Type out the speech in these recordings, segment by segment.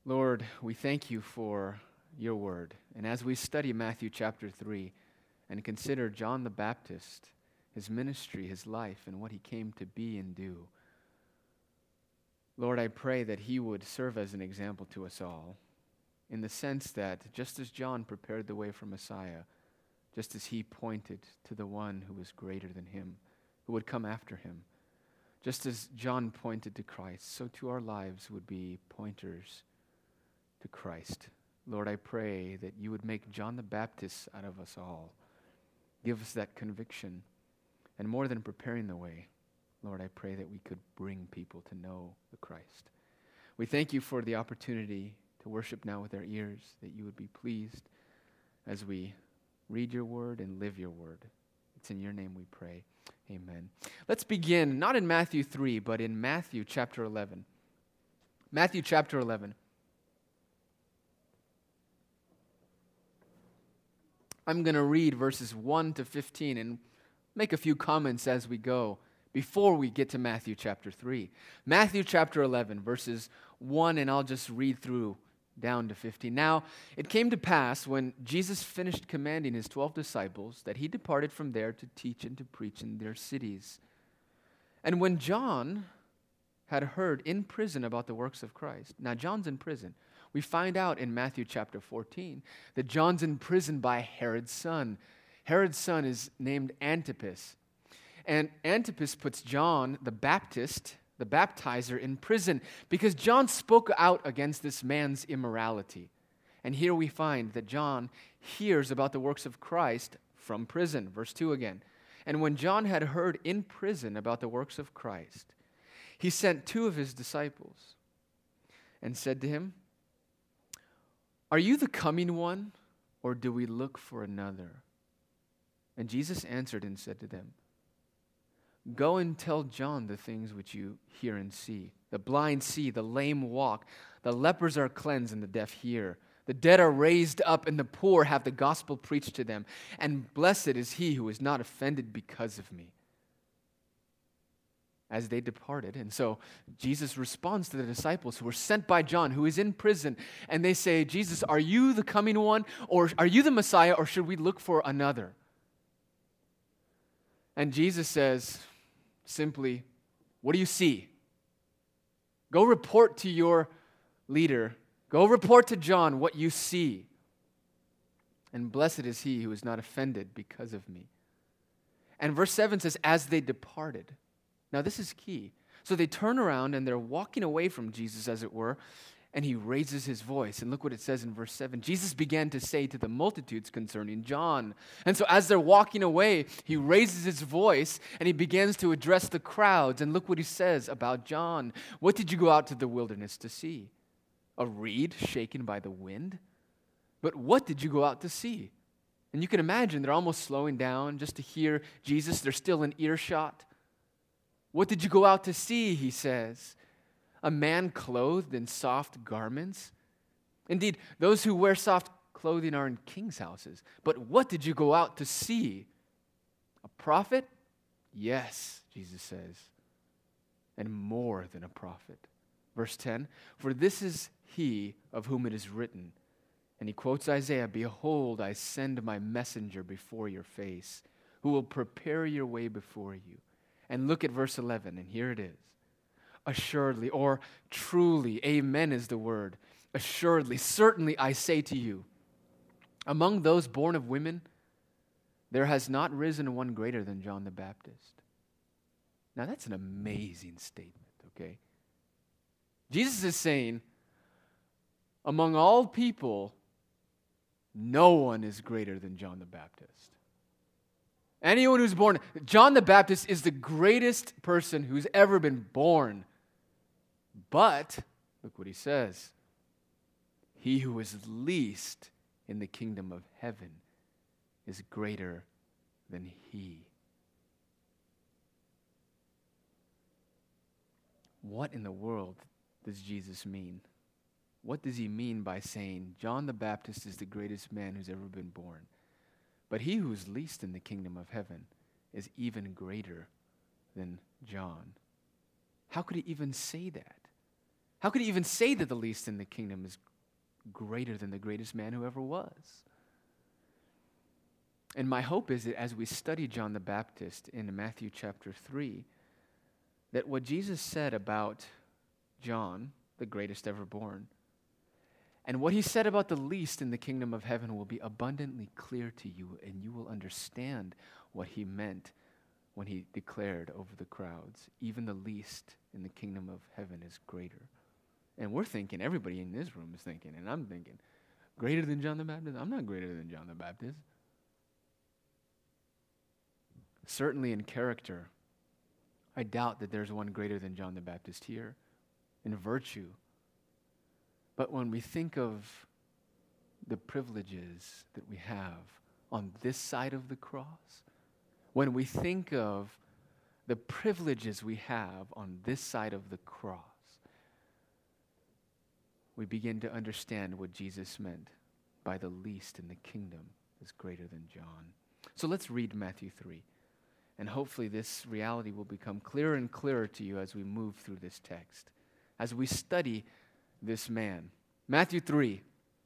Lord, we thank you for your word. And as we study Matthew chapter 3 and consider John the Baptist, his ministry, his life, and what he came to be and do, Lord, I pray that he would serve as an example to us all, in the sense that just as John prepared the way for Messiah, just as he pointed to the one who was greater than him, who would come after him, just as John pointed to Christ, so too our lives would be pointers to Christ. Lord, I pray that you would make John the Baptist out of us all. Give us that conviction. And more than preparing the way, Lord, I pray that we could bring people to know the Christ. We thank you for the opportunity to worship now with our ears, that you would be pleased as we read your word and live your word. It's in your name we pray. Amen. Let's begin, not in Matthew 3, but in Matthew chapter 11. Matthew chapter 11. I'm going to read verses 1 to 15 and make a few comments as we go before we get to Matthew chapter 3. Matthew chapter 11, verses 1, and I'll just read through down to 15. Now, it came to pass when Jesus finished commanding his 12 disciples that he departed from there to teach and to preach in their cities. And when John had heard in prison about the works of Christ, now John's in prison. We find out in Matthew chapter 14 that John's in prison by Herod's son. Herod's son is named Antipas. And Antipas puts John the Baptist, the baptizer, in prison because John spoke out against this man's immorality. And here we find that John hears about the works of Christ from prison. Verse 2 again. And when John had heard in prison about the works of Christ, he sent 2 of his disciples and said to him, "Are you the coming one, or do we look for another?" And Jesus answered and said to them, "Go and tell John the things which you hear and see. The blind see, the lame walk, the lepers are cleansed, and the deaf hear. The dead are raised up, and the poor have the gospel preached to them. And blessed is he who is not offended because of me." As they departed. And so Jesus responds to the disciples who were sent by John, who is in prison. And they say, "Jesus, are you the coming one? Or are you the Messiah? Or should we look for another?" And Jesus says simply, "What do you see? Go report to your leader. Go report to John what you see. And blessed is he who is not offended because of me." And verse 7 says, as they departed. Now this is key. So they turn around and they're walking away from Jesus, as it were, and he raises his voice. And look what it says in verse 7. Jesus began to say to the multitudes concerning John. And so as they're walking away, he raises his voice and he begins to address the crowds. And look what he says about John. "What did you go out to the wilderness to see? A reed shaken by the wind? But what did you go out to see?" And you can imagine they're almost slowing down just to hear Jesus. They're still in earshot. "What did you go out to see?" he says. "A man clothed in soft garments? Indeed, those who wear soft clothing are in king's houses. But what did you go out to see? A prophet? Yes," Jesus says, "and more than a prophet." Verse 10, "For this is he of whom it is written." And he quotes Isaiah, "Behold, I send my messenger before your face, who will prepare your way before you." And look at verse 11, and here it is. "Assuredly," or truly, amen is the word. "Assuredly, certainly I say to you, among those born of women, there has not risen one greater than John the Baptist." Now that's an amazing statement, okay? Jesus is saying, among all people, no one is greater than John the Baptist. Anyone who's born, John the Baptist is the greatest person who's ever been born. But, look what he says, "He who is least in the kingdom of heaven is greater than he." What in the world does Jesus mean? What does he mean by saying John the Baptist is the greatest man who's ever been born? But he who is least in the kingdom of heaven is even greater than John. How could he even say that? How could he even say that the least in the kingdom is greater than the greatest man who ever was? And my hope is that as we study John the Baptist in Matthew chapter 3, that what Jesus said about John, the greatest ever born, and what he said about the least in the kingdom of heaven will be abundantly clear to you, and you will understand what he meant when he declared over the crowds, even the least in the kingdom of heaven is greater. And we're thinking, everybody in this room is thinking, and I'm thinking, greater than John the Baptist? I'm not greater than John the Baptist. Certainly in character, I doubt that there's one greater than John the Baptist here. In virtue. But when we think of the privileges that we have on this side of the cross, when we think of the privileges we have on this side of the cross, we begin to understand what Jesus meant by the least in the kingdom is greater than John. So let's read Matthew 3. And hopefully this reality will become clearer and clearer to you as we move through this text, as we study this man. Matthew 3,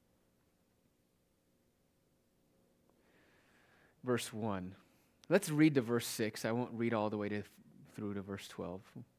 verse 1. Let's read to verse 6. I won't read all the way through to verse 12.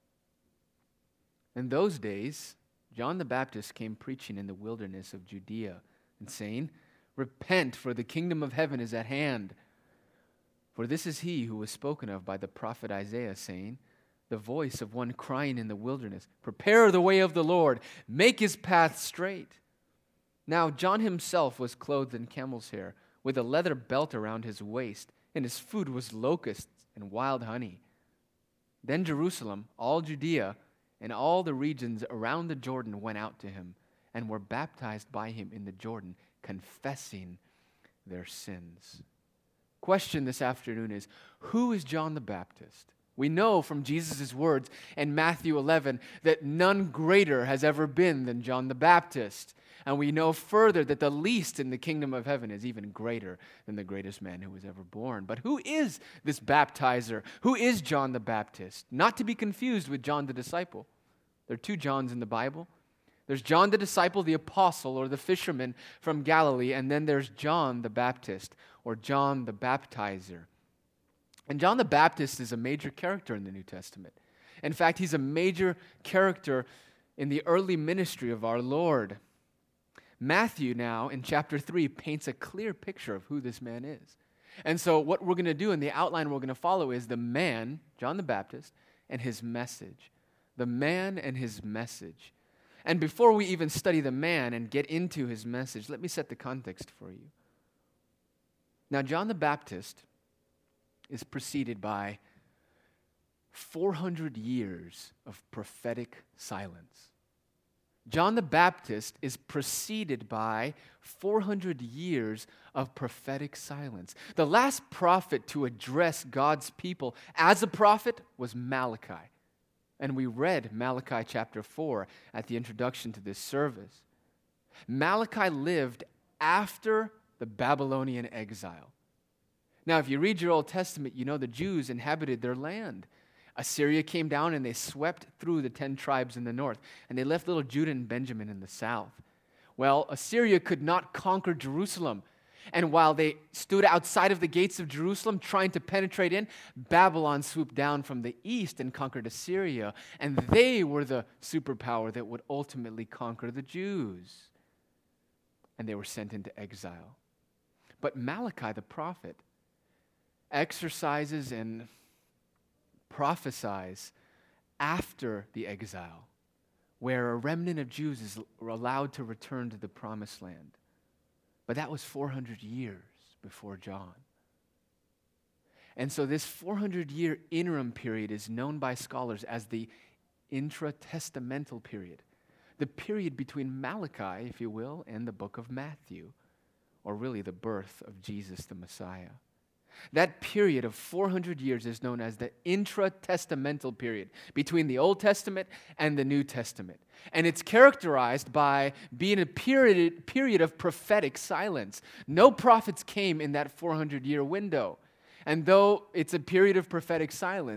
In those days, John the Baptist came preaching in the wilderness of Judea and saying, "Repent, for the kingdom of heaven is at hand. For this is he who was spoken of by the prophet Isaiah, saying, the voice of one crying in the wilderness, prepare the way of the Lord, make his path straight." Now John himself was clothed in camel's hair, with a leather belt around his waist, and his food was locusts and wild honey. Then Jerusalem, all Judea, and all the regions around the Jordan went out to him, and were baptized by him in the Jordan, confessing their sins. Question this afternoon is, who is John the Baptist? We know from Jesus' words in Matthew 11 that none greater has ever been than John the Baptist. And we know further that the least in the kingdom of heaven is even greater than the greatest man who was ever born. But who is this baptizer? Who is John the Baptist? Not to be confused with John the disciple. There are two Johns in the Bible. There's John the disciple, the apostle, or the fisherman from Galilee, and then there's John the Baptist, or John the baptizer. And John the Baptist is a major character in the New Testament. In fact, he's a major character in the early ministry of our Lord. Matthew now, in chapter 3, paints a clear picture of who this man is. And so what we're going to do in the outline we're going to follow is the man, John the Baptist, and his message. The man and his message. And before we even study the man and get into his message, let me set the context for you. Now, John the Baptist is preceded by 400 years of prophetic silence. John the Baptist is preceded by 400 years of prophetic silence. The last prophet to address God's people as a prophet was Malachi. And we read Malachi chapter 4 at the introduction to this service. Malachi lived after the Babylonian exile. Now, if you read your Old Testament, you know the Jews inhabited their land. Assyria came down and they swept through the 10 tribes in the north, and they left little Judah and Benjamin in the south. Well, Assyria could not conquer Jerusalem. And while they stood outside of the gates of Jerusalem trying to penetrate in, Babylon swooped down from the east and conquered Assyria. And they were the superpower that would ultimately conquer the Jews. And they were sent into exile. But Malachi the prophet exercises and prophesies after the exile, where a remnant of Jews is allowed to return to the promised land. But that was 400 years before John. And so this 400-year interim period is known by scholars as the intratestamental period, the period between Malachi, if you will, and the book of Matthew, or really the birth of Jesus the Messiah. That period of 400 years is known as the intratestamental period between the Old Testament and the New Testament. And it's characterized by being a period of prophetic silence. No prophets came in that 400-year window. And though it's a period of prophetic silence,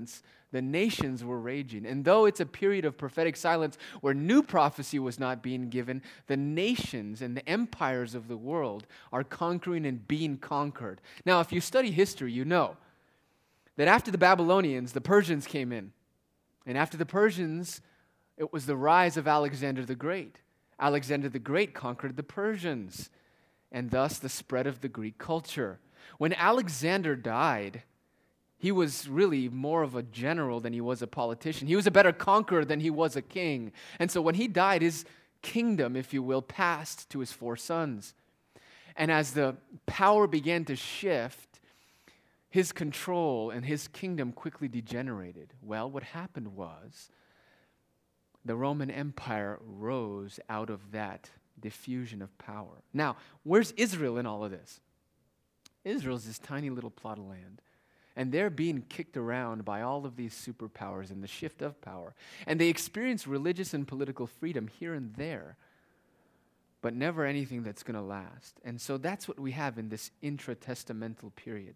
The nations were raging. And though it's a period of prophetic silence where new prophecy was not being given, the nations and the empires of the world are conquering and being conquered. Now, if you study history, you know that after the Babylonians, the Persians came in. And after the Persians, it was the rise of Alexander the Great. Alexander the Great conquered the Persians, and thus the spread of the Greek culture. When Alexander died, he was really more of a general than he was a politician. He was a better conqueror than he was a king. And so when he died, his kingdom, if you will, passed to his 4 sons. And as the power began to shift, his control and his kingdom quickly degenerated. Well, what happened was the Roman Empire rose out of that diffusion of power. Now, where's Israel in all of this? Israel's this tiny little plot of land. And they're being kicked around by all of these superpowers and the shift of power. And they experience religious and political freedom here and there, but never anything that's going to last. And so that's what we have in this intratestamental period.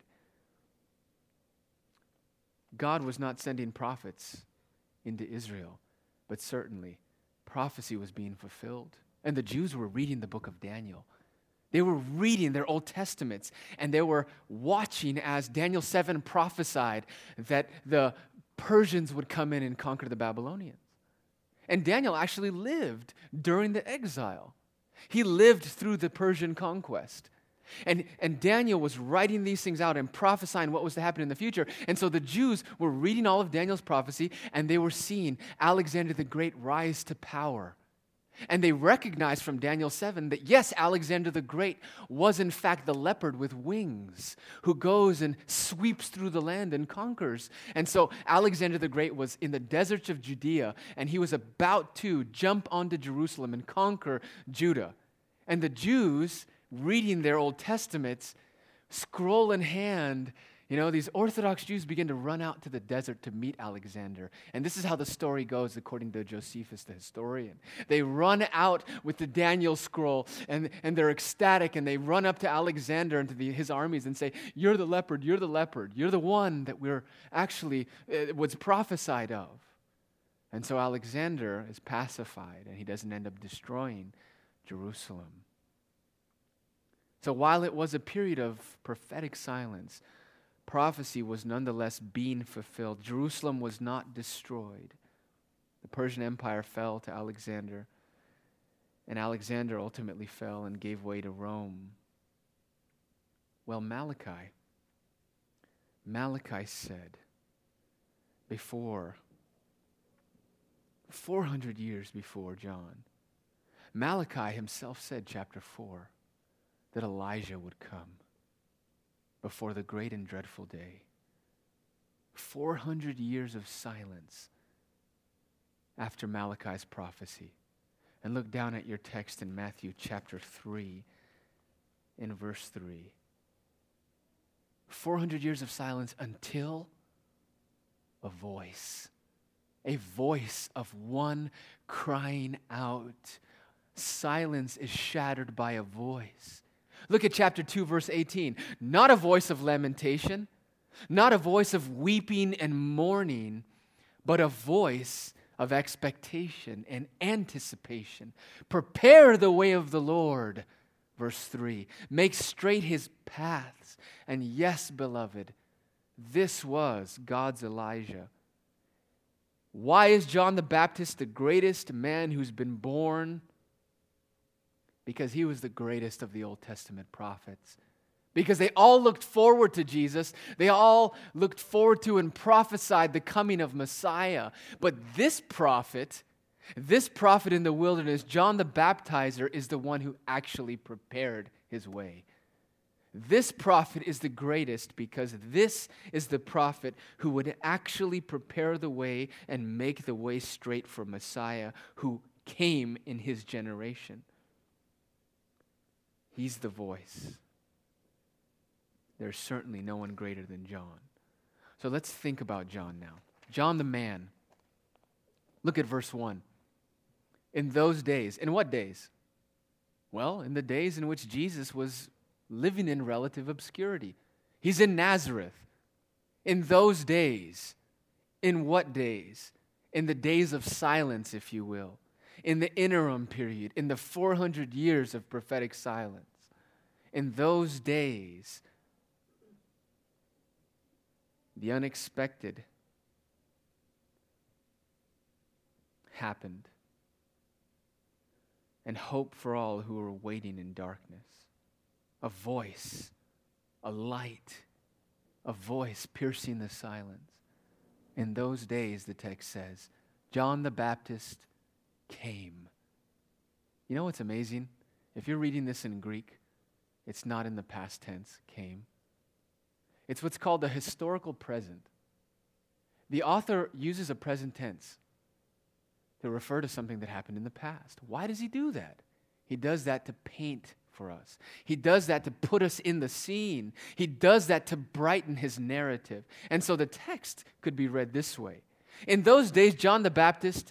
God was not sending prophets into Israel, but certainly prophecy was being fulfilled. And the Jews were reading the book of Daniel. They were reading their Old Testaments, and they were watching as Daniel 7 prophesied that the Persians would come in and conquer the Babylonians. And Daniel actually lived during the exile. He lived through the Persian conquest. And Daniel was writing these things out and prophesying what was to happen in the future. And so the Jews were reading all of Daniel's prophecy, and they were seeing Alexander the Great rise to power. And they recognized from Daniel 7 that yes, Alexander the Great was in fact the leopard with wings who goes and sweeps through the land and conquers. And so Alexander the Great was in the deserts of Judea, and he was about to jump onto Jerusalem and conquer Judah. And the Jews, reading their Old Testaments, scroll in hand, these Orthodox Jews begin to run out to the desert to meet Alexander. And this is how the story goes according to Josephus, the historian. They run out with the Daniel scroll, and they're ecstatic, and they run up to Alexander and to his armies and say, "You're the leopard, you're the leopard. You're the one that we're actually, was prophesied of." And so Alexander is pacified, and he doesn't end up destroying Jerusalem. So while it was a period of prophetic silence, prophecy was nonetheless being fulfilled. Jerusalem was not destroyed. The Persian Empire fell to Alexander, and Alexander ultimately fell and gave way to Rome. Well, Malachi said, before, 400 years before John, Malachi himself said, chapter 4, that Elijah would come before the great and dreadful day. 400 years of silence after Malachi's prophecy. And look down at your text in Matthew chapter 3, in verse 3. 400 years of silence until a voice of one crying out. Silence is shattered by a voice. Look at chapter 2, verse 18. Not a voice of lamentation, not a voice of weeping and mourning, but a voice of expectation and anticipation. Prepare the way of the Lord. Verse 3. Make straight his paths. And yes, beloved, this was God's Elijah. Why is John the Baptist the greatest man who's been born? Because he was the greatest of the Old Testament prophets. Because they all looked forward to Jesus. They all looked forward to and prophesied the coming of Messiah. But this prophet in the wilderness, John the Baptizer, is the one who actually prepared his way. This prophet is the greatest because this is the prophet who would actually prepare the way and make the way straight for Messiah, who came in his generation. He's the voice. There's certainly no one greater than John. So let's think about John now. John the man. Look at verse 1. In those days, in what days? Well, in the days in which Jesus was living in relative obscurity. He's in Nazareth. In those days, In what days? In the days of silence, if you will. In the interim period, in the 400 years of prophetic silence. In those days, the unexpected happened. And hope for all who were waiting in darkness. A voice, a light, a voice piercing the silence. In those days, the text says, John the Baptist came. You know what's amazing? If you're reading this in Greek, it's not in the past tense, came. It's what's called the historical present. The author uses a present tense to refer to something that happened in the past. Why does he do that? He does that to paint for us. He does that to put us in the scene. He does that to brighten his narrative. And so the text could be read this way. In those days, John the Baptist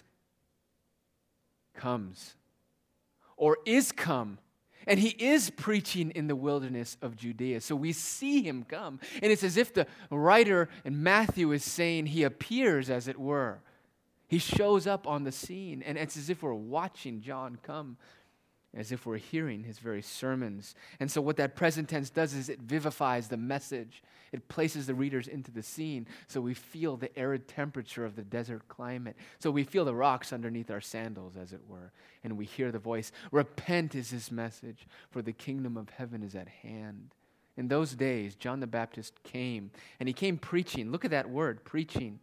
comes, or is come, and he is preaching in the wilderness of Judea. So we see him come. And it's as if the writer in Matthew is saying he appears, as it were. He shows up on the scene, and it's as if we're watching John come, as if we're hearing his very sermons. And so what that present tense does is it vivifies the message. It places the readers into the scene, so we feel the arid temperature of the desert climate. So we feel the rocks underneath our sandals, as it were, and we hear the voice. Repent is his message, for the kingdom of heaven is at hand. In those days, John the Baptist came, and he came preaching. Look at that word, preaching.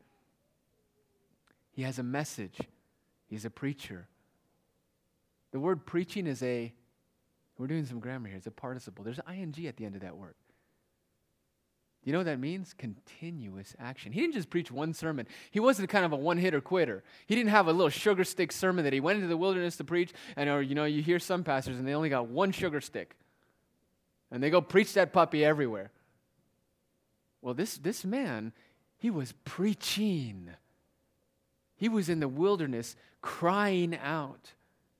He has a message. He's a preacher. The word preaching is we're doing some grammar here, it's a participle. There's an ing at the end of that word. Do you know what that means? Continuous action. He didn't just preach one sermon. He wasn't kind of a one-hitter quitter. He didn't have a little sugar stick sermon that he went into the wilderness to preach, or you hear some pastors and they only got one sugar stick. And they go preach that puppy everywhere. Well, this man, he was preaching. He was in the wilderness crying out.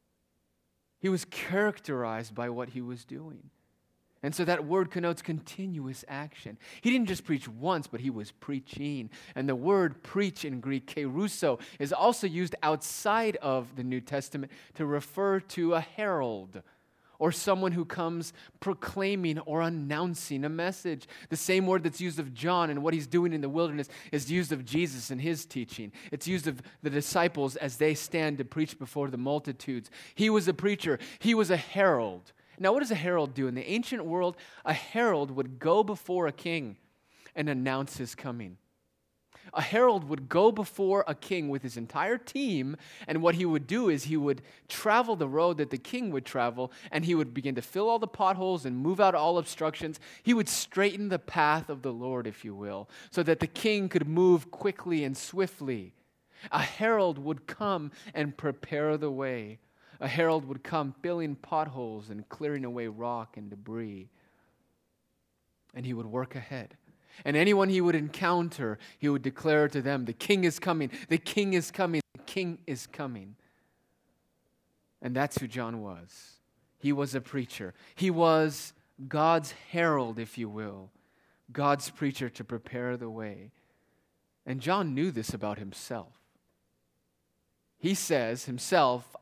He was characterized by what he was doing. And so that word connotes continuous action. He didn't just preach once, but he was preaching. And the word preach in Greek, kerusso, is also used outside of the New Testament to refer to a herald or someone who comes proclaiming or announcing a message. The same word that's used of John and what he's doing in the wilderness is used of Jesus and his teaching. It's used of the disciples as they stand to preach before the multitudes. He was a preacher. He was a herald. Now, what does a herald do? In the ancient world, a herald would go before a king and announce his coming. A herald would go before a king with his entire team, and what he would do is he would travel the road that the king would travel, and he would begin to fill all the potholes and move out all obstructions. He would straighten the path of the Lord, if you will, so that the king could move quickly and swiftly. A herald would come and prepare the way. A herald would come filling potholes and clearing away rock and debris. And he would work ahead. And anyone he would encounter, he would declare to them, the king is coming, the king is coming, the king is coming. And that's who John was. He was a preacher. He was God's herald, if you will, God's preacher to prepare the way. And John knew this about himself. He says himself,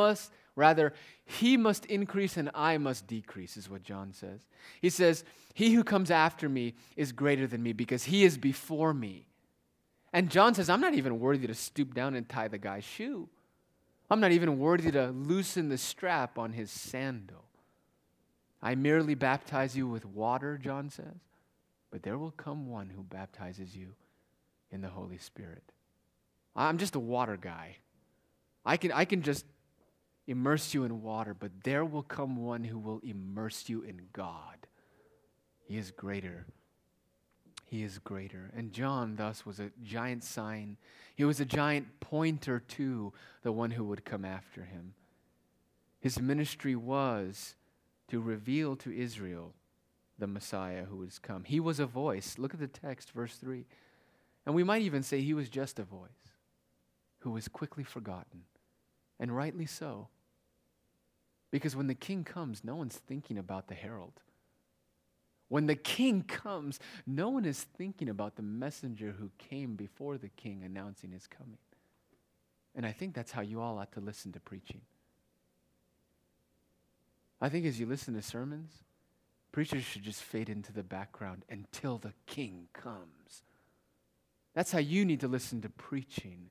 he must increase and I must decrease, is what John says. He says, he who comes after me is greater than me because he is before me. And John says, I'm not even worthy to stoop down and tie the guy's shoe. I'm not even worthy to loosen the strap on his sandal. I merely baptize you with water, John says, but there will come one who baptizes you in the Holy Spirit. I'm just a water guy. I can just immerse you in water, but there will come one who will immerse you in God. He is greater. He is greater. And John, thus, was a giant sign. He was a giant pointer to the one who would come after him. His ministry was to reveal to Israel the Messiah who was come. He was a voice. Look at the text, verse 3. And we might even say he was just a voice who was quickly forgotten. And rightly so. Because when the king comes, no one's thinking about the herald. When the king comes, no one is thinking about the messenger who came before the king announcing his coming. And I think that's how you all ought to listen to preaching. I think as you listen to sermons, preachers should just fade into the background until the king comes. That's how you need to listen to preaching.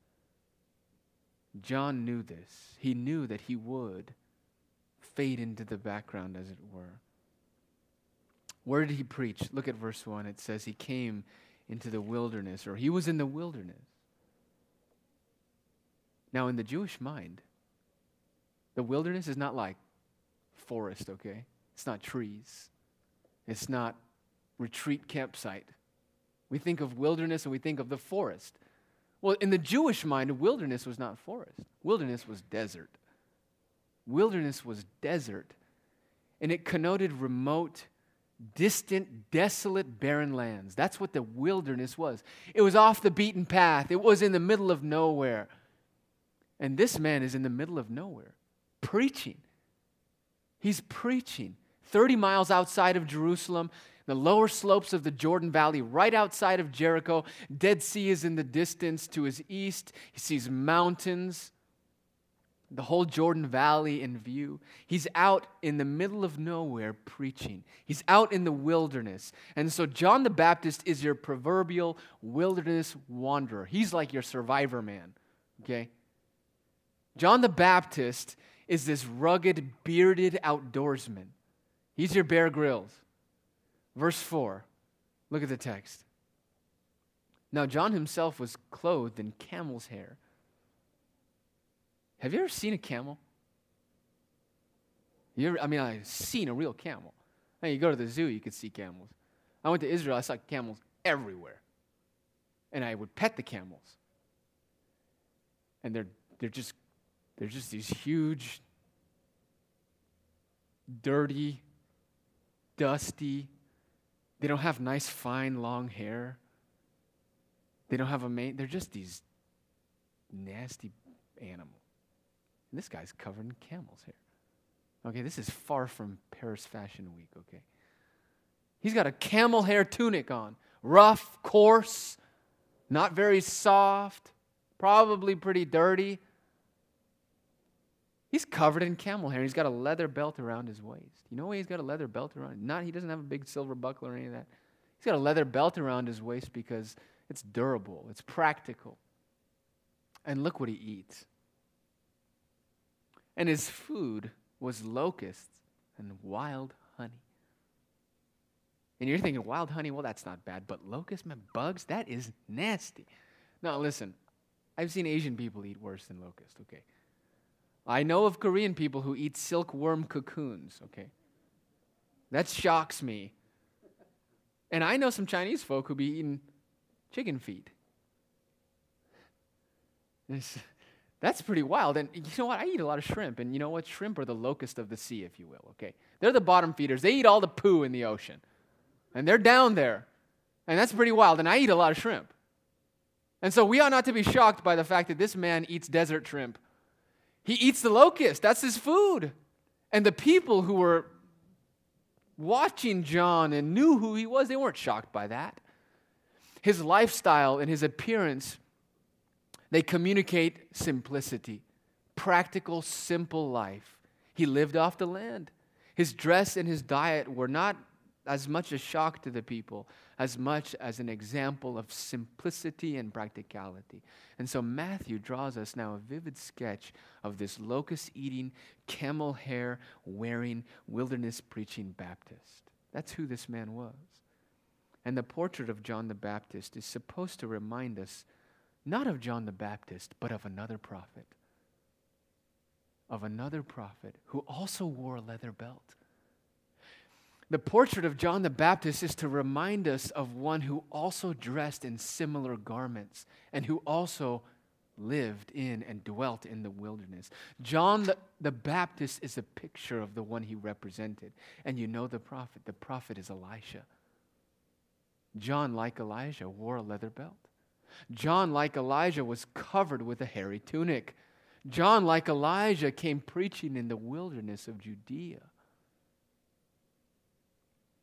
John knew this. He knew that he would fade into the background, as it were. Where did he preach? Look at verse 1. It says he came into the wilderness, or he was in the wilderness. Now, in the Jewish mind, the wilderness is not like forest, okay? It's not trees. It's not retreat campsite. We think of wilderness and we think of the forest. Well, in the Jewish mind, wilderness was not forest. Wilderness was desert. Wilderness was desert. And it connoted remote, distant, desolate, barren lands. That's what the wilderness was. It was off the beaten path. It was in the middle of nowhere. And this man is in the middle of nowhere, preaching. He's preaching 30 miles outside of Jerusalem, the lower slopes of the Jordan Valley, right outside of Jericho. Dead Sea is in the distance to his east. He sees mountains, the whole Jordan Valley in view. He's out in the middle of nowhere preaching. He's out in the wilderness. And so John the Baptist is your proverbial wilderness wanderer. He's like your survivor man, okay? John the Baptist is this rugged, bearded outdoorsman. He's your Bear Grylls. Verse 4, look at the text. Now John himself was clothed in camel's hair. Have you ever seen a camel? I've seen a real camel. You go to the zoo, you could see camels. I went to Israel, I saw camels everywhere. And I would pet the camels. And they're just these huge, dirty, dusty. They don't have nice, fine, long hair. They don't have a mane. They're just these nasty animals. And this guy's covered in camel's hair. Okay, this is far from Paris Fashion Week, okay? He's got a camel hair tunic on. Rough, coarse, not very soft, probably pretty dirty. He's covered in camel hair. He's got a leather belt around his waist. You know why he's got a leather belt around? He doesn't have a big silver buckle or any of that. He's got a leather belt around his waist because it's durable. It's practical. And look what he eats. And his food was locusts and wild honey. And you're thinking, wild honey, well, that's not bad. But locusts, man, bugs, that is nasty. Now, listen, I've seen Asian people eat worse than locusts, okay? I know of Korean people who eat silkworm cocoons, okay? That shocks me. And I know some Chinese folk who be eating chicken feet. That's pretty wild. And you know what? I eat a lot of shrimp. And you know what? Shrimp are the locust of the sea, if you will, okay? They're the bottom feeders. They eat all the poo in the ocean. And they're down there. And that's pretty wild. And I eat a lot of shrimp. And so we ought not to be shocked by the fact that this man eats desert shrimp. He eats the locust. That's his food. And the people who were watching John and knew who he was, they weren't shocked by that. His lifestyle and his appearance, they communicate simplicity, practical, simple life. He lived off the land. His dress and his diet were not as much a shock to the people, as much as an example of simplicity and practicality. And so Matthew draws us now a vivid sketch of this locust-eating, camel hair-wearing, wilderness-preaching Baptist. That's who this man was. And the portrait of John the Baptist is supposed to remind us not of John the Baptist, but of another prophet. Of another prophet who also wore a leather belt. The portrait of John the Baptist is to remind us of one who also dressed in similar garments and who also lived in and dwelt in the wilderness. John the Baptist is a picture of the one he represented. And you know the prophet. The prophet is Elisha. John, like Elijah, wore a leather belt. John, like Elijah, was covered with a hairy tunic. John, like Elijah, came preaching in the wilderness of Judea.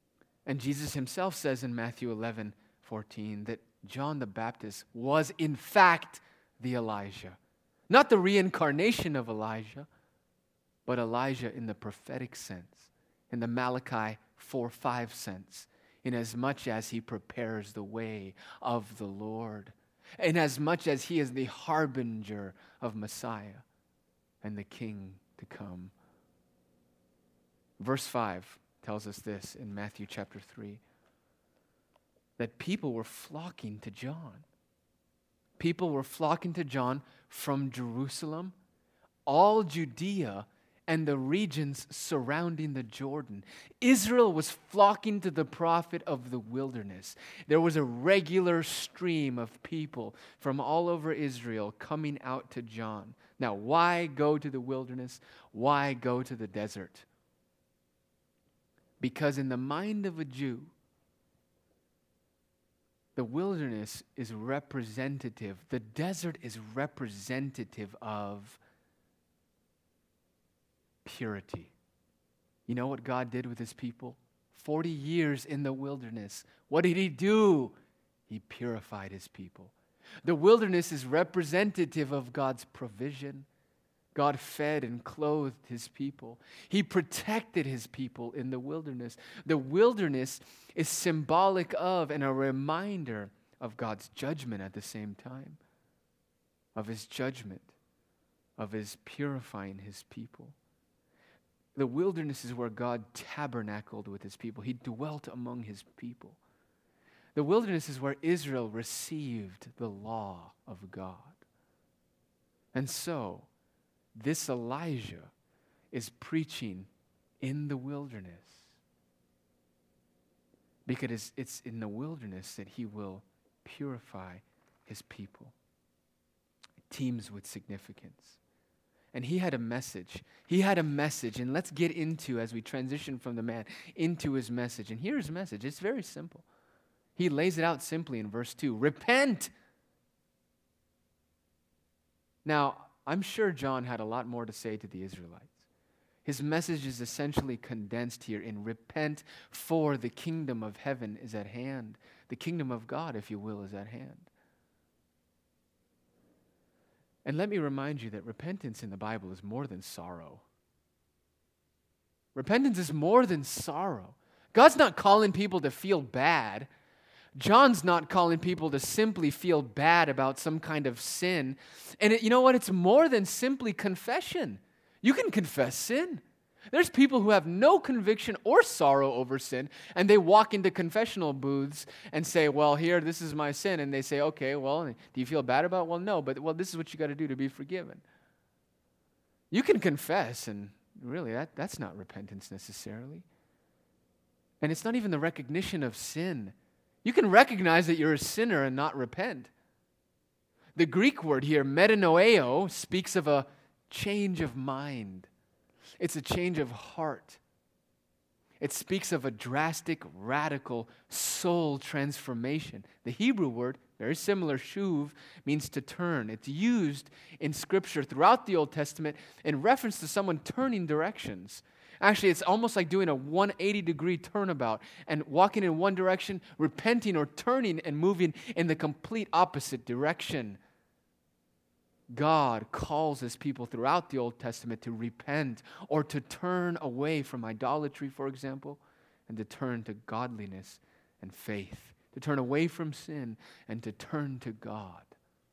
And Jesus himself says in Matthew 11:14 that John the Baptist was in fact the Elijah. Not the reincarnation of Elijah, but Elijah in the prophetic sense, in the Malachi 4:5 sense, in as much as he prepares the way of the Lord, in as much as he is the harbinger of Messiah and the King to come. Verse 5 tells us this in Matthew chapter 3, that people were flocking to John. People were flocking to John from Jerusalem, all Judea, and the regions surrounding the Jordan. Israel was flocking to the prophet of the wilderness. There was a regular stream of people from all over Israel coming out to John. Now, why go to the wilderness? Why go to the desert? Because in the mind of a Jew, the wilderness is representative, the desert is representative of purity. You know what God did with his people? 40 years in the wilderness. What did he do? He purified his people. The wilderness is representative of God's provision. God fed and clothed his people. He protected his people in the wilderness. The wilderness is symbolic of and a reminder of God's judgment at the same time, of his judgment, of his purifying his people. The wilderness is where God tabernacled with his people. He dwelt among his people. The wilderness is where Israel received the law of God. And so, this Elijah is preaching in the wilderness, because it's in the wilderness that he will purify his people. It teems with significance. And he had a message. He had a message, and let's get into, as we transition from the man, into his message. And here's his message. It's very simple. He lays it out simply in verse 2. Repent! Now, I'm sure John had a lot more to say to the Israelites. His message is essentially condensed here in repent, for the kingdom of heaven is at hand. The kingdom of God, if you will, is at hand. And let me remind you that repentance in the Bible is more than sorrow. Repentance is more than sorrow. God's not calling people to feel bad. John's not calling people to simply feel bad about some kind of sin. And you know what? It's more than simply confession. You can confess sin. There's people who have no conviction or sorrow over sin, and they walk into confessional booths and say, well, here, this is my sin. And they say, okay, well, do you feel bad about it? Well, no, but this is what you got to do to be forgiven. You can confess, and really, that's not repentance necessarily. And it's not even the recognition of sin. You can recognize that you're a sinner and not repent. The Greek word here, metanoeo, speaks of a change of mind. It's a change of heart. It speaks of a drastic, radical soul transformation. The Hebrew word, very similar, shuv, means to turn. It's used in Scripture throughout the Old Testament in reference to someone turning directions. Actually, it's almost like doing a 180-degree turnabout and walking in one direction, repenting or turning and moving in the complete opposite direction. God calls his people throughout the Old Testament to repent or to turn away from idolatry, for example, and to turn to godliness and faith, to turn away from sin and to turn to God,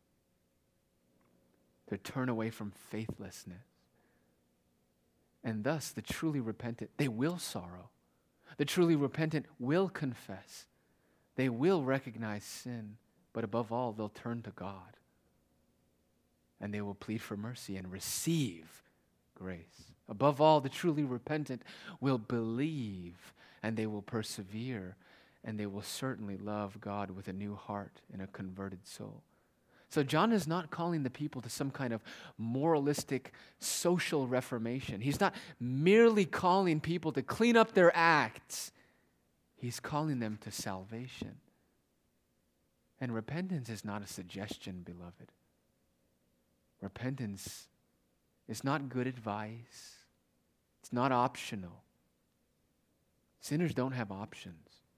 to turn away from faithlessness. And thus, the truly repentant, they will sorrow. The truly repentant will confess. They will recognize sin, but above all, they'll turn to God. And they will plead for mercy and receive grace. Above all, the truly repentant will believe, and they will persevere, and they will certainly love God with a new heart and a converted soul. So John is not calling the people to some kind of moralistic social reformation. He's not merely calling people to clean up their acts. He's calling them to salvation. And repentance is not a suggestion, beloved. Repentance is not good advice. It's not optional. Sinners don't have options.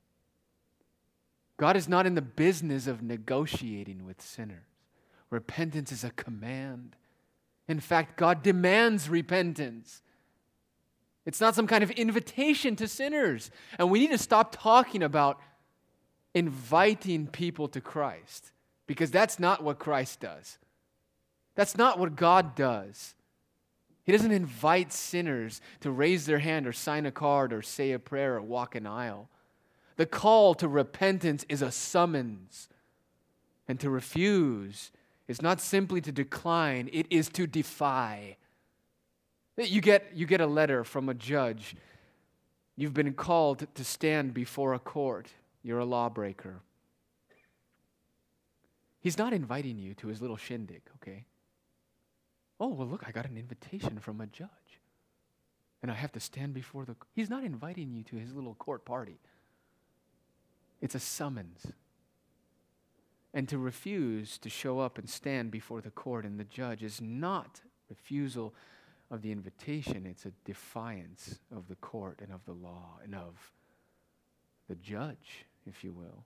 God is not in the business of negotiating with sinners. Repentance is a command. In fact, God demands repentance. It's not some kind of invitation to sinners. And we need to stop talking about inviting people to Christ, because that's not what Christ does. That's not what God does. He doesn't invite sinners to raise their hand or sign a card or say a prayer or walk an aisle. The call to repentance is a summons. And to refuse is not simply to decline, it is to defy. You get a letter from a judge. You've been called to stand before a court. You're a lawbreaker. He's not inviting you to his little shindig, okay? Oh, well, look, I got an invitation from a judge. And I have to stand before the... He's not inviting you to his little court party. It's a summons. And to refuse to show up and stand before the court and the judge is not refusal of the invitation. It's a defiance of the court and of the law and of the judge, if you will.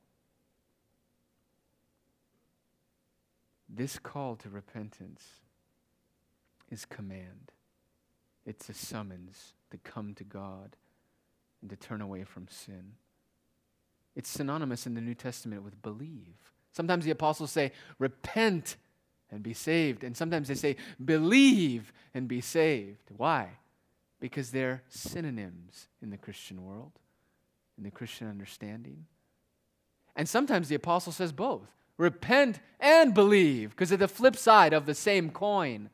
This call to repentance is command. It's a summons to come to God and to turn away from sin. It's synonymous in the New Testament with believe. Sometimes the apostles say, repent and be saved. And sometimes they say, believe and be saved. Why? Because they're synonyms in the Christian world, in the Christian understanding. And sometimes the apostle says both. Repent and believe, because they're the flip side of the same coin.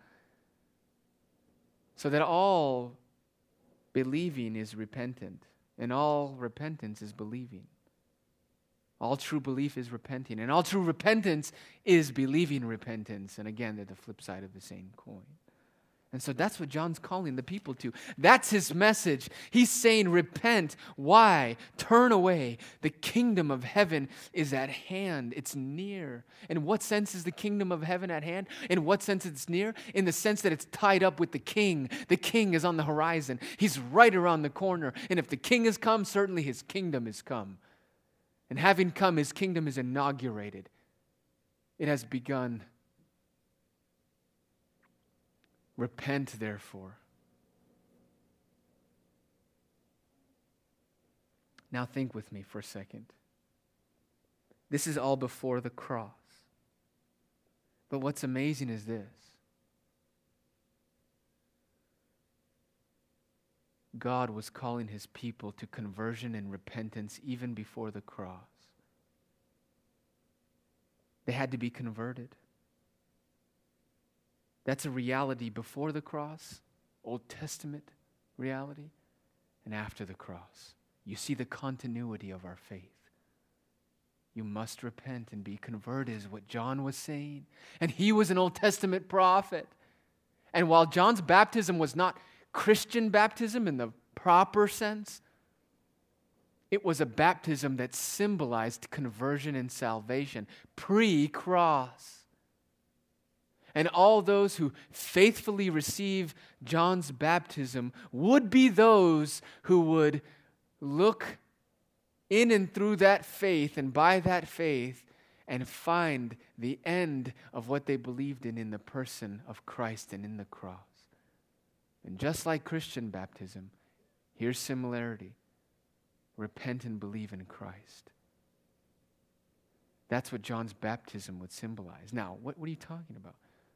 So that all believing is repentant, and all repentance is believing. All true belief is repenting, and all true repentance is believing repentance. And again, they're the flip side of the same coin. And so that's what John's calling the people to. That's his message. He's saying, repent. Why? Turn away. The kingdom of heaven is at hand. It's near. In what sense is the kingdom of heaven at hand? In what sense it's near? In the sense that it's tied up with the king. The king is on the horizon. He's right around the corner. And if the king has come, certainly his kingdom has come. And having come, his kingdom is inaugurated. It has begun. Repent, therefore. Now think with me for a second. This is all before the cross. But what's amazing is this. God was calling his people to conversion and repentance even before the cross. They had to be converted. That's a reality before the cross, Old Testament reality, and after the cross. You see the continuity of our faith. You must repent and be converted is what John was saying. And he was an Old Testament prophet. And while John's baptism was not Christian baptism in the proper sense, it was a baptism that symbolized conversion and salvation pre-cross. And all those who faithfully receive John's baptism would be those who would look in and through that faith and by that faith and find the end of what they believed in the person of Christ and in the cross. And just like Christian baptism, here's similarity. Repent and believe in Christ. That's what John's baptism would symbolize. Now, what are you talking about?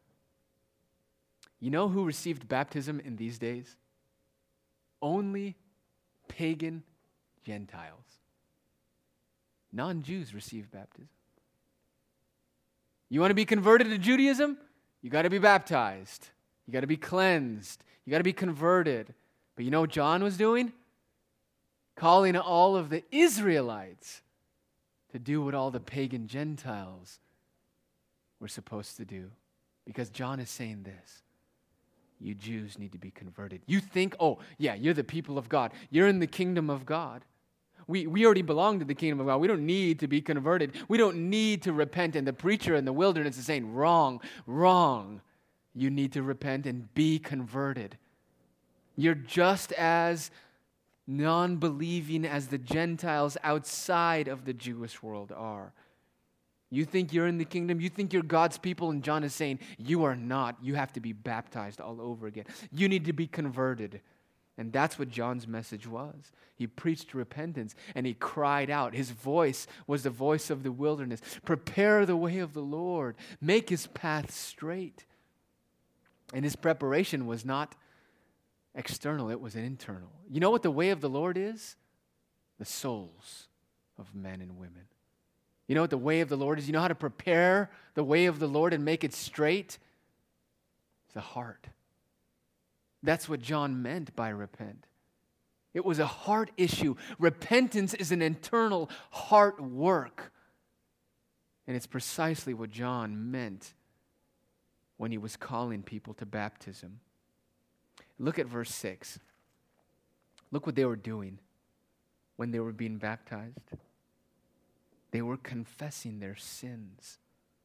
You know who received baptism in these days? Only pagan Gentiles. Non-Jews receive baptism. You want to be converted to Judaism? You got to be baptized. You got to be cleansed. You got to be converted. But you know what John was doing? Calling all of the Israelites to do what all the pagan Gentiles were supposed to do. Because John is saying this. You Jews need to be converted. You think, oh, yeah, you're the people of God. You're in the kingdom of God. We already belong to the kingdom of God. We don't need to be converted. We don't need to repent. And the preacher in the wilderness is saying, wrong, wrong. You need to repent and be converted. You're just as non-believing as the Gentiles outside of the Jewish world are. You think you're in the kingdom? You think you're God's people? And John is saying, you are not. You have to be baptized all over again. You need to be converted. And that's what John's message was. He preached repentance and he cried out. His voice was the voice of the wilderness. Prepare the way of the Lord. Make his path straight. And his preparation was not external, it was internal. You know what the way of the Lord is? The souls of men and women. You know what the way of the Lord is? You know how to prepare the way of the Lord and make it straight? It's the heart. That's what John meant by repent. It was a heart issue. Repentance is an internal heart work. And it's precisely what John meant when he was calling people to baptism. Look at verse 6. Look what they were doing when they were being baptized. They were confessing their sins.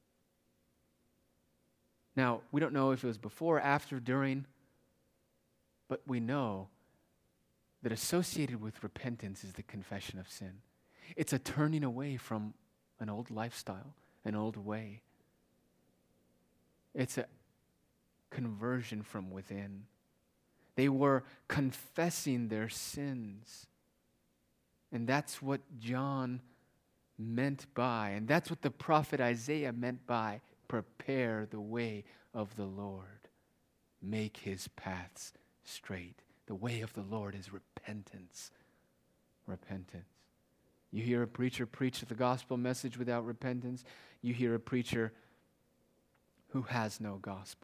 Now, we don't know if it was before, after, during, but we know that associated with repentance is the confession of sin. It's a turning away from an old lifestyle, an old way. It's a conversion from within. They were confessing their sins. And that's what John meant by, and that's what the prophet Isaiah meant by, prepare the way of the Lord. Make his paths straight. The way of the Lord is repentance. Repentance. You hear a preacher preach the gospel message without repentance. You hear a preacher who has no gospel.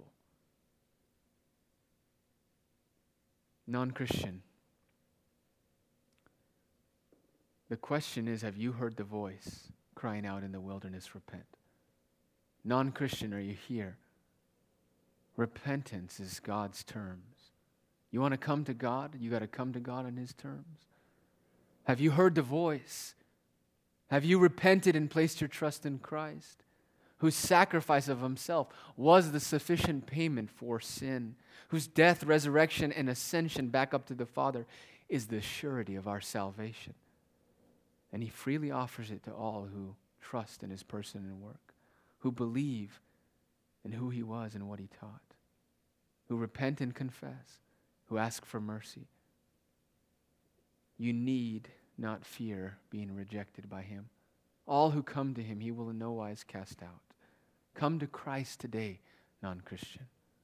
Non-Christian. The question is, have you heard the voice crying out in the wilderness, repent? Non-Christian, are you here? Repentance is God's terms. You want to come to God? You got to come to God on his terms. Have you heard the voice? Have you repented and placed your trust in Christ, whose sacrifice of himself was the sufficient payment for sin, whose death, resurrection, and ascension back up to the Father is the surety of our salvation? And he freely offers it to all who trust in his person and work, who believe in who he was and what he taught, who repent and confess, who ask for mercy. You need not fear being rejected by him. All who come to him, he will in no wise cast out. Come to Christ today, non-Christian.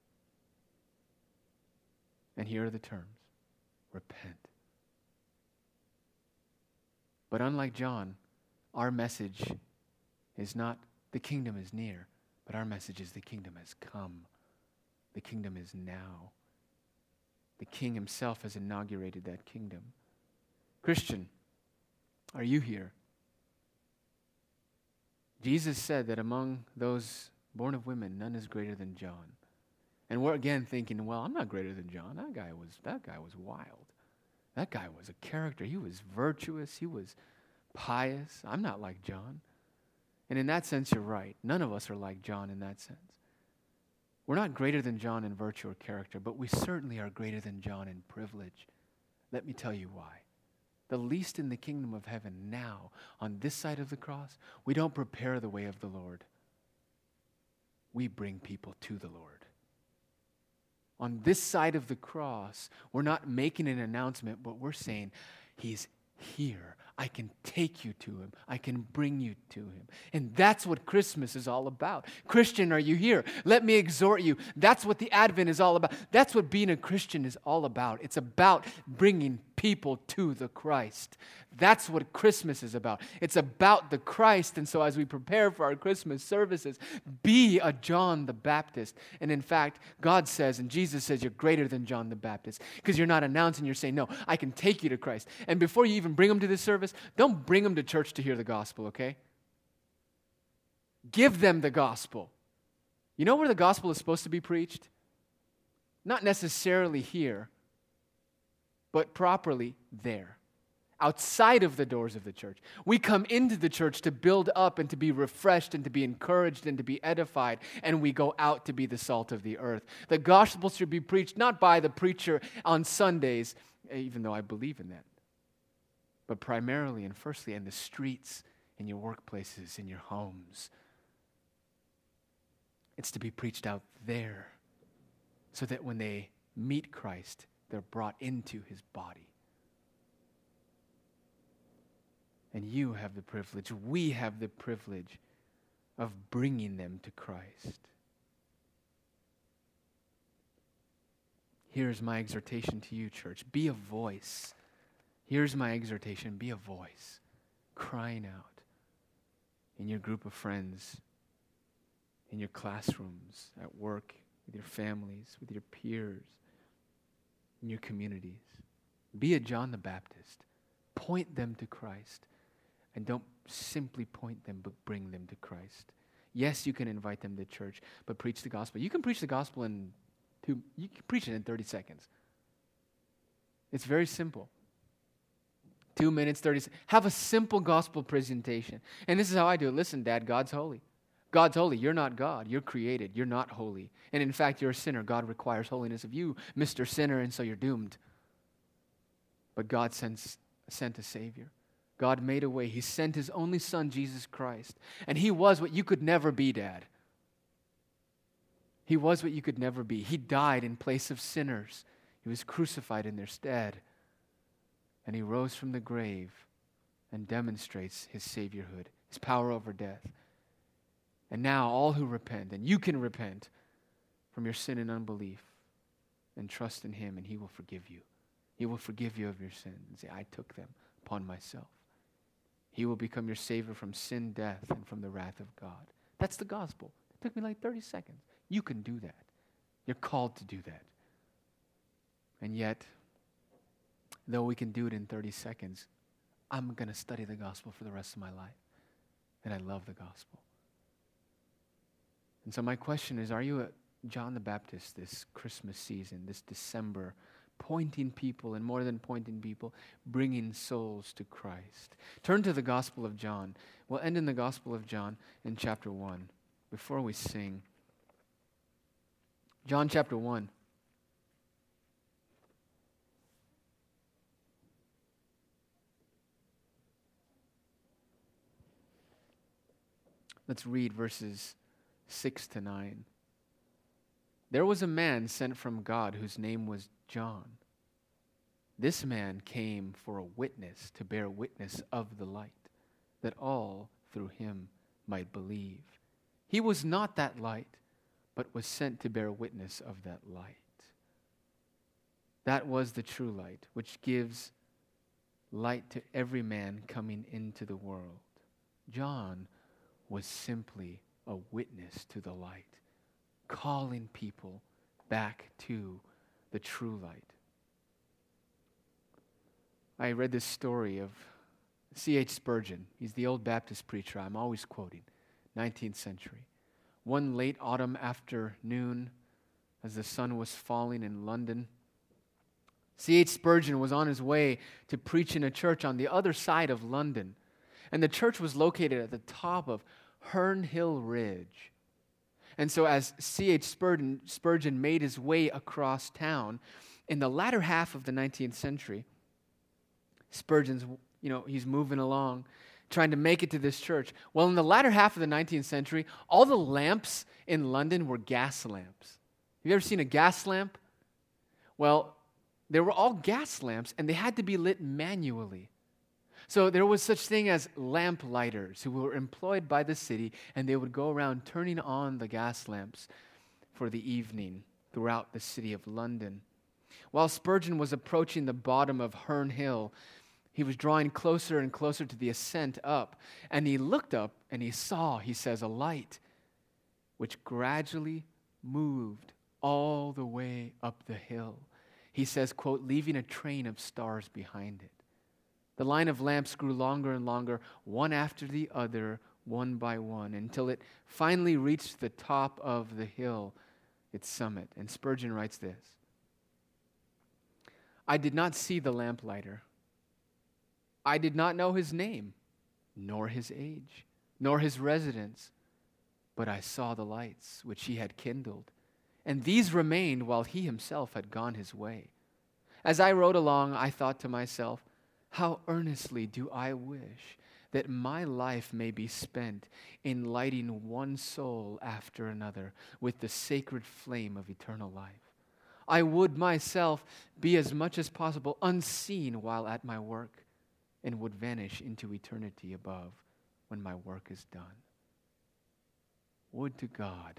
And here are the terms. Repent. But unlike John, our message is not the kingdom is near, but our message is the kingdom has come. The kingdom is now. The King himself has inaugurated that kingdom. Christian, are you here? Jesus said that among those born of women, none is greater than John. And we're again thinking, well, I'm not greater than John. That guy was wild. That guy was a character. He was virtuous. He was pious. I'm not like John. And in that sense, you're right. None of us are like John in that sense. We're not greater than John in virtue or character, but we certainly are greater than John in privilege. Let me tell you why. The least in the kingdom of heaven now, on this side of the cross, we don't prepare the way of the Lord. We bring people to the Lord. On this side of the cross, we're not making an announcement, but we're saying, he's here. I can take you to him. I can bring you to him. And that's what Christmas is all about. Christian, are you here? Let me exhort you. That's what the Advent is all about. That's what being a Christian is all about. It's about bringing people to the Christ. That's what Christmas is about. It's about the Christ. And so as we prepare for our Christmas services, be a John the Baptist. And in fact, God says, and Jesus says, you're greater than John the Baptist. Because you're not announcing, you're saying, no, I can take you to Christ. And before you even bring them to this service, don't bring them to church to hear the gospel, okay? Give them the gospel. You know where the gospel is supposed to be preached? Not necessarily here, but properly there, outside of the doors of the church. We come into the church to build up and to be refreshed and to be encouraged and to be edified, and we go out to be the salt of the earth. The gospel should be preached not by the preacher on Sundays, even though I believe in that. but primarily and firstly in the streets, in your workplaces, in your homes. It's to be preached out there so that when they meet Christ, they're brought into his body. And you have the privilege, we have the privilege of bringing them to Christ. Here's my exhortation to you, church. Be a voice. Here's my exhortation. Be a voice, crying out in your group of friends, in your classrooms, at work, with your families, with your peers, in your communities. Be a John the Baptist. Point them to Christ. And don't simply point them, but bring them to Christ. Yes, you can invite them to church, but preach the gospel. You can preach the gospel you can preach it in 30 seconds. It's very simple. 2 minutes, 30 seconds. Have a simple gospel presentation. And this is how I do it. Listen, Dad, God's holy. God's holy. You're not God. You're created. You're not holy. And in fact, you're a sinner. God requires holiness of you, Mr. Sinner, and so you're doomed. But God sent a Savior. God made a way. He sent his only Son, Jesus Christ. And he was what you could never be, Dad. He was what you could never be. He died in place of sinners. He was crucified in their stead. And he rose from the grave and demonstrates his saviorhood, his power over death. And now all who repent, and you can repent from your sin and unbelief and trust in him, and he will forgive you. He will forgive you of your sins and say, I took them upon myself. He will become your savior from sin, death, and from the wrath of God. That's the gospel. It took me like 30 seconds. You can do that. You're called to do that. And yet, though we can do it in 30 seconds, I'm going to study the gospel for the rest of my life. And I love the gospel. And so my question is, are you a John the Baptist this Christmas season, this December, pointing people, and more than pointing people, bringing souls to Christ? Turn to the Gospel of John. We'll end in the Gospel of John in chapter 1 before we sing. John chapter 1. Let's read verses 6 to 9. There was a man sent from God whose name was John. This man came for a witness, to bear witness of the light, that all through him might believe. He was not that light, but was sent to bear witness of that light. That was the true light, which gives light to every man coming into the world. John was simply a witness to the light, calling people back to the true light. I read this story of C.H. Spurgeon. He's the old Baptist preacher I'm always quoting, 19th century. One late autumn afternoon, as the sun was falling in London, C.H. Spurgeon was on his way to preach in a church on the other side of London. And the church was located at the top of Herne Hill Ridge. And so as C.H. Spurgeon made his way across town, in the latter half of the 19th century, Spurgeon's, he's moving along, trying to make it to this church. Well, in the latter half of the 19th century, all the lamps in London were gas lamps. Have you ever seen a gas lamp? Well, they were all gas lamps, and they had to be lit manually. So there was such thing as lamp lighters who were employed by the city, and they would go around turning on the gas lamps for the evening throughout the city of London. While Spurgeon was approaching the bottom of Herne Hill, he was drawing closer and closer to the ascent up, and he looked up and he saw, he says, a light which gradually moved all the way up the hill. He says, quote, leaving a train of stars behind it. The line of lamps grew longer and longer, one after the other, one by one, until it finally reached the top of the hill, its summit. And Spurgeon writes this: I did not see the lamplighter. I did not know his name, nor his age, nor his residence, but I saw the lights which he had kindled, and these remained while he himself had gone his way. As I rode along, I thought to myself, How earnestly do I wish that my life may be spent in lighting one soul after another with the sacred flame of eternal life. I would myself be as much as possible unseen while at my work, and would vanish into eternity above when my work is done. Would to God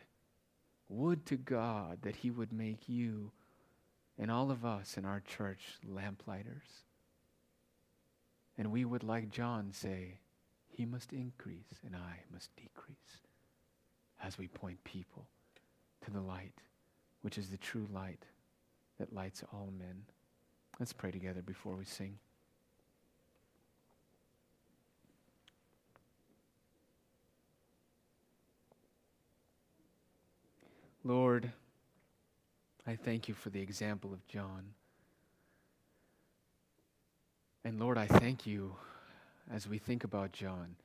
that He would make you and all of us in our church lamplighters. And we would, like John, say, He must increase and I must decrease, as we point people to the light, which is the true light that lights all men. Let's pray together before we sing. Lord, I thank you for the example of John. And Lord, I thank you, as we think about John,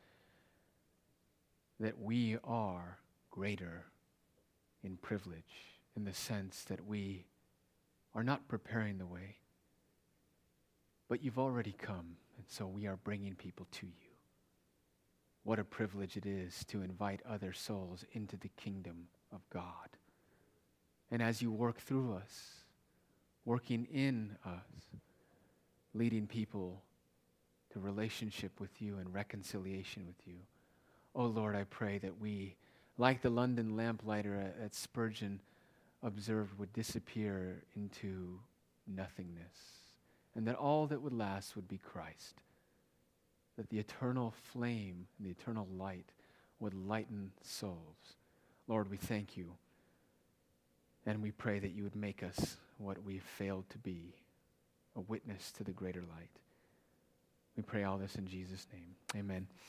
that we are greater in privilege, in the sense that we are not preparing the way, but you've already come, and so we are bringing people to you. What a privilege it is to invite other souls into the kingdom of God. And as you work through us, working in us, leading people to relationship with you and reconciliation with you. Oh Lord, I pray that we, like the London lamplighter at Spurgeon observed, would disappear into nothingness, and that all that would last would be Christ, that the eternal flame and the eternal light would lighten souls. Lord, we thank you, and we pray that you would make us what we've failed to be, a witness to the greater light. We pray all this in Jesus' name. Amen.